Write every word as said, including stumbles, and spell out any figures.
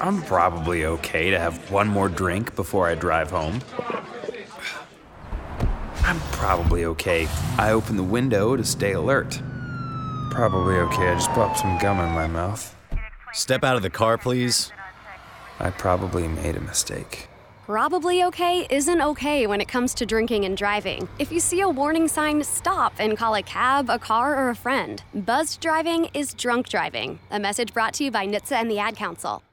I'm probably okay to have one more drink before I drive home. I'm probably okay. I open the window to stay alert. Probably okay. I just popped some gum in my mouth. Step out of the car, please. I probably made a mistake. Probably okay isn't okay when it comes to drinking and driving. If you see a warning sign, stop and call a cab, a car, or a friend. Buzzed driving is drunk driving. A message brought to you by N H T S A and the Ad Council.